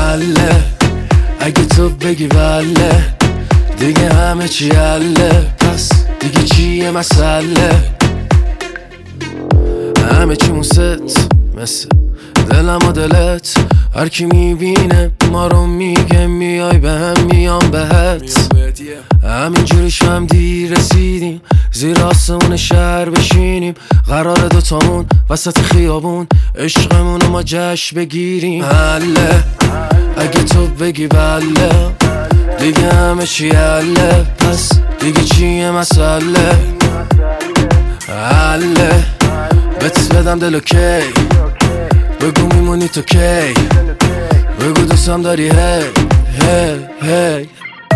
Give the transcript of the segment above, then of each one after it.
حله اگه تو بگی بله دیگه همه چی حله. پس دیگه چیه مسئله؟ همه چی ست مثل دلم و دلت، هر کی میبینه ما رو میگه میای به هم میام بهت. همینجوری هم دیر رسیدیم زیر آسمون شهر بشینیم، قرار دوتامون وسط خیابون عشقمون رو ما جشن بگیریم. حله اگه تو بگی بله دیگه همه چی حله. پس دیگه چیه مسئله؟ حله بهت بدم دل کی، بگو میمونی تو کی، بگو دوستم داری هی هی هی.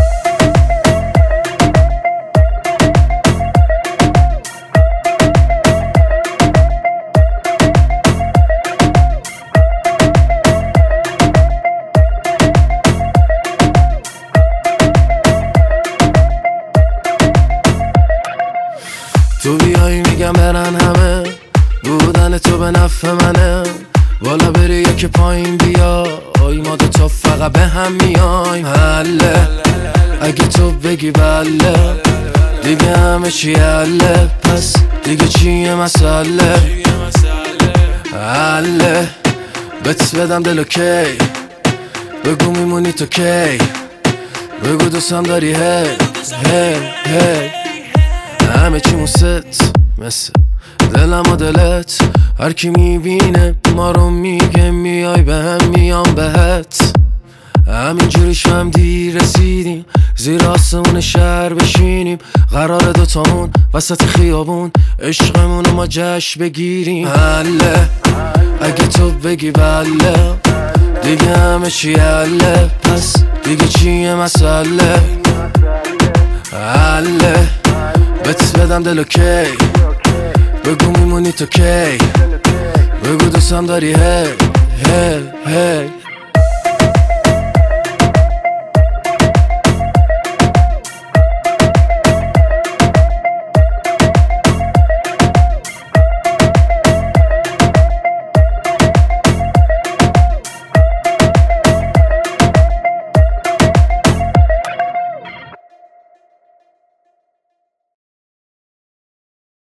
تو بیایی میگم برن همه، بودن تو به نفع منه. بالا بری یکی پایین بیا، ما دوتا فقط به هم میایم. حله اگه تو بگی بله دیگه همه چی حله. پس دیگه چیه مسئله؟ حله بهت بدم دل کی، بگو میمونی تو کی، بگو دوستم داری هی هی هی. همه چی ست مثل دلم و دلت، هر کی میبینه ما رو میگه میای به هم میام بهت. همینجوریش هم دیر رسیدیم زیر آسمون شهر بشینیم، قرار دوتامون وسط خیابون عشقمون رو ما جشن بگیریم. حله اگه تو بگی بله دیگه همه چی حله. پس دیگه چیه مسئله؟ حله بهت بدم دل کی، بگو میمونی تو کی، بگو دوستم داری هی هی هی.